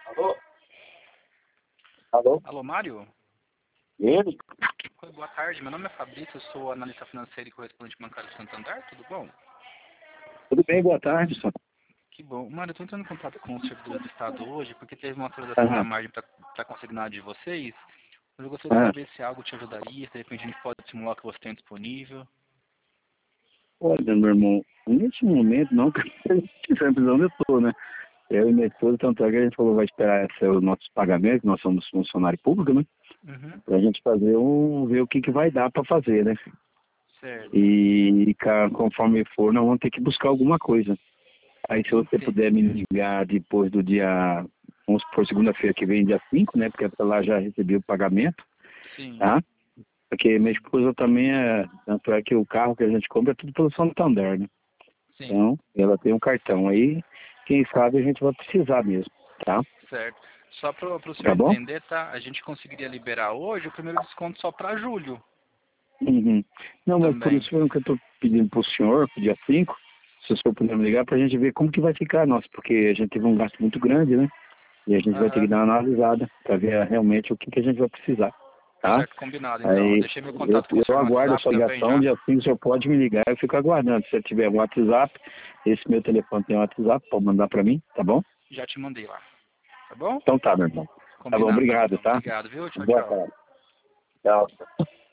Alô? Alô? Alô, Mário? Ele? Oi, boa tarde. Meu nome é Fabrício, eu sou analista financeiro e correspondente bancário do Santander. Tudo bom? Tudo bem, boa tarde, senhor. Que bom. Mário, eu estou entrando em contato com os servidores do Estado hoje porque teve uma atualização da Aham, margem para consignado de vocês. Eu gostaria de aham. saber se algo te ajudaria, se de repente a gente pode simular o que você tem disponível. Olha, meu irmão, nesse momento não, que sempre onde eu estou, né? Eu e minha esposa, tanto é que a gente falou, vai esperar ser os nossos pagamentos, nós somos funcionário público, né? Uhum. Pra gente fazer ver o que que vai dar pra fazer, né? Certo. E conforme for, nós vamos ter que buscar alguma coisa. Aí se você Ente... puder me ligar depois do dia, vamos por segunda-feira que vem, dia 5, né? Porque até lá já recebi o pagamento, Sim, tá? Porque minha esposa também tanto é que o carro que a gente compra é tudo pelo Santander, né? sim. Então, ela tem um cartão aí, quem sabe a gente vai precisar mesmo, tá? Certo. Só para o senhor Tá bom? entender, tá? A gente conseguiria liberar hoje o primeiro desconto só para julho Uhum. Não, mas por também. isso mesmo que eu estou pedindo pro senhor, pro dia 5, se o senhor puder me ligar, pra gente ver como que vai ficar, nossa, porque a gente teve um gasto muito grande, né? E a gente vai ter que Aham. dar uma analisada pra ver realmente o que que a gente vai precisar, tá? Certo, combinado. Então, eu Aí deixei meu eu, contato com o eu senhor no aguardo a WhatsApp sua também ligação, já. dia 5 o senhor pode me ligar, eu fico aguardando. Se você tiver um WhatsApp, esse meu telefone tem um WhatsApp, pode mandar pra mim, tá bom? Já te mandei lá. Tá bom? Então tá, meu irmão. Tá bom, Combinado, obrigado, então. tá? Obrigado, viu? Tchau, Boa tchau. tarde. Tchau.